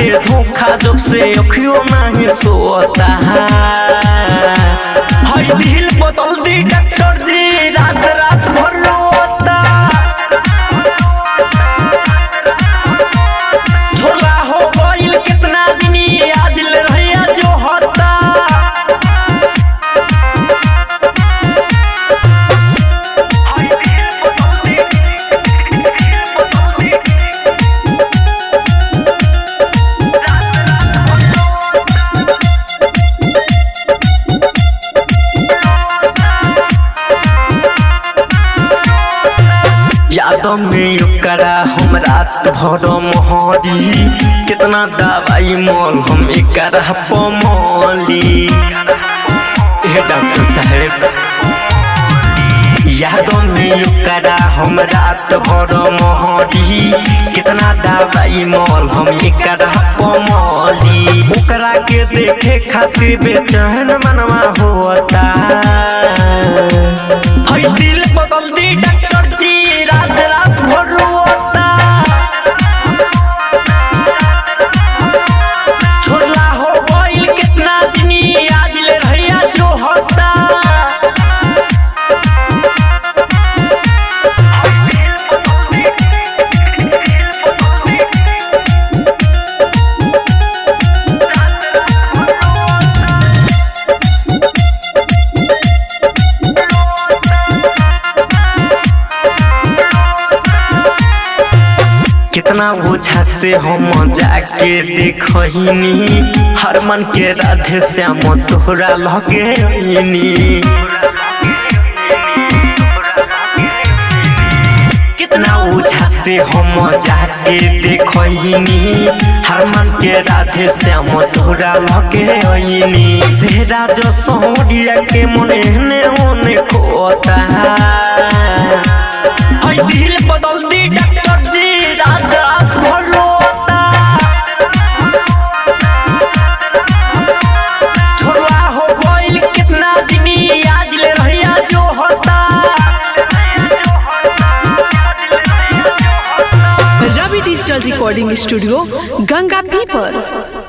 के धोखा जब से अखियों नहीं सोता हाय दिल बदल दी डॉक्टर जी रात रात भर रोता झोला हो गइल कितना दिन आज ले रहिया जो होता यादों में करा हम रात भर मोहरी कितना दवाई मोल हम एकरा पमोली डॉक्टर साहब यादों में करा हम रात भर मोहरी कितना दवाई मोल हम एकरा पमोली ओकरा के देखे खातिर बेचैन मनवा होता हाय दिल बदल दी डॉक्टर जी रात रात भर रोता झोला हो गइल कितना दिन आज ले रहिया जो होता कितना ओझा से हम जाके देखनी हर मन के राधे श्याम तोहरा लगे कितना ओझा से हम जाके देखनी हर मन के राधे श्याम तोहरा लगे सेहरा जो सोहरिया के मने ने होने खोता हाय दिल बदल दी डॉक्टर जी रात रात भर रोता झोला हो गइल कितना दिन आज ले रहिया जो होता Ravi digital recording studio Ganga पीपर।